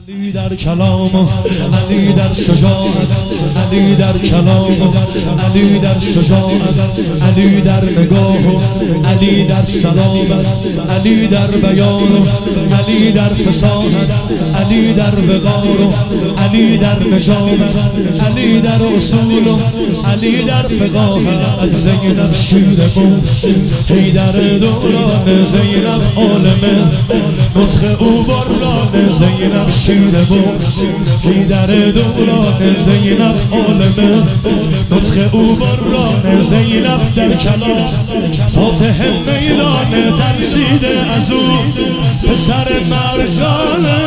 علی در کلام، علی در شجاعت، علی در کلام، علی در شجاعت، علی در نگاه، علی در سلامت، علی در بیان، علی در فصاحت، علی در وقار، علی در نجامت، علی در اصول، علی در فقاهت. زینب شیر بود حیدر دوران، زینب عالمه نطق او بران. زینب شیر بود حیدر دوران، زینب عالمه نطق او بران. زینب در کلام فاتح میلان، ترسیده از او پسر مرجانه.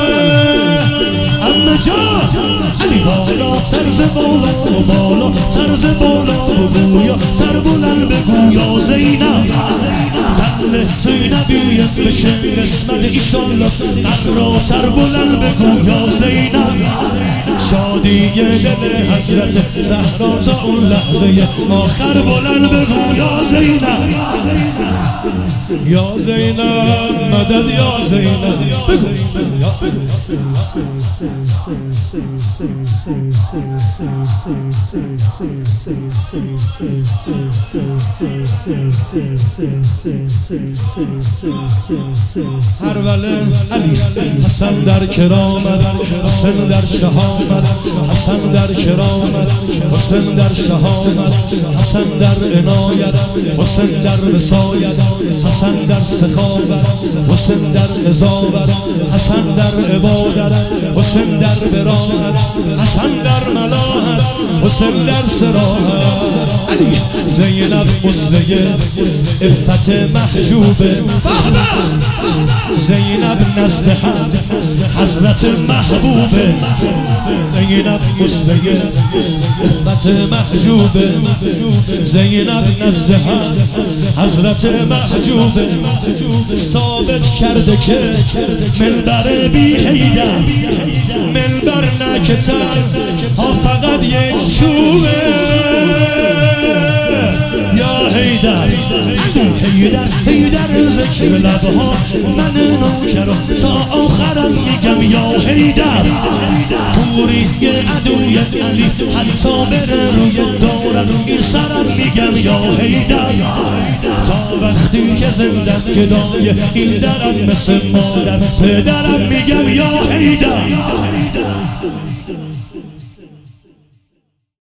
امه جان علی بالا سرز بالا و بالا سرز بالا و گویا سر بلند بگو یا زینب. تل زینبیت بشه قسمت ایشالله قرار سر بلند بگو یا زینب. شادی دل حضرت زهرا تا اون لحظه آخر بلند بگو یا زینب. یا زینب مدد یا زینب بگو. هروله علی حسن در کرامت، حسن در شهامت، حسن در کرامت، حسن در شهامت، حسن در عنایت، حسن در وصایت، حسن در سخاوت، حسن در قضاوت، حسن در عبادت، حسن در براءت، حسن در ملاحت، حسن در صراحت. علی زینب مسلمه عفت محجوبه، زینب نزد حق حضرت محبوبه. زینب مسلمه عفت محجوبه، زینب نزد حق حضرت محجوبه. ثابت کرده که منبر بی حیدر منبر نکتر ها فقط یک چوبه. یا حیدر حیدر حیدر ذکر لبها من نوکرم تا آخرم میگم یا حیدر. پوری عدوی علی حتی بره روی دارم این سرم میگم یا حیدر. تا وقتی که زندم گدای این درم مثل مادر پدرم میگم یا حیدر.